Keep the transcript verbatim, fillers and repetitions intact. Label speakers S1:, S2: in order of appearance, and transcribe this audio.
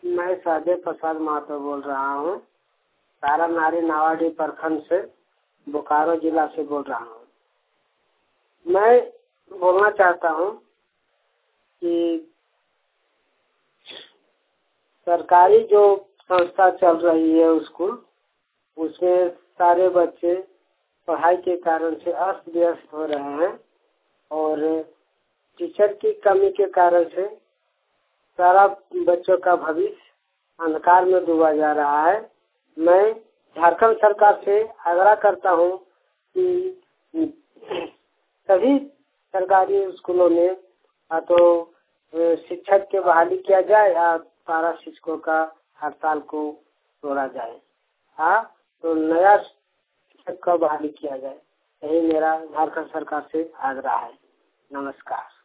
S1: मैं सादे प्रसाद महतो बोल रहा हूँ। तारा नारी नावाडी प्रखंड से बोकारो जिला से बोल रहा हूँ। मैं बोलना चाहता हूँ कि सरकारी जो संस्था चल रही है स्कूल, उसमें सारे बच्चे पढ़ाई के कारण से अस्त व्यस्त हो रहे हैं और टीचर की कमी के कारण से सारा बच्चों का भविष्य अंधकार में डूबा जा रहा है। मैं झारखंड सरकार से आग्रह करता हूँ कि सभी सरकारी स्कूलों में तो शिक्षक की बहाली किया जाए या सारा शिक्षकों का हड़ताल को तोड़ा जाए। हाँ, तो नया शिक्षक का बहाली किया जाए, यही मेरा झारखंड सरकार से आग्रह है। नमस्कार।